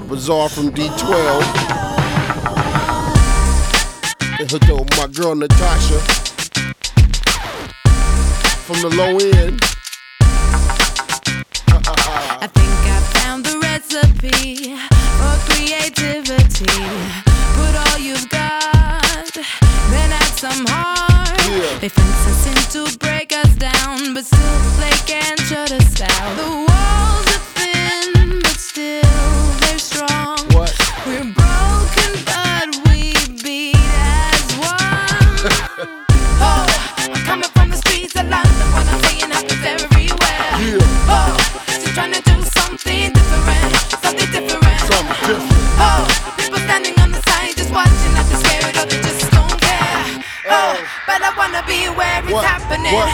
Bizarre from D12. And hooked up with my girl Natasha from the low end. I think I found the recipe for creativity. Put all you've got, then add some heart. Yeah. They fence us in to break us down, but still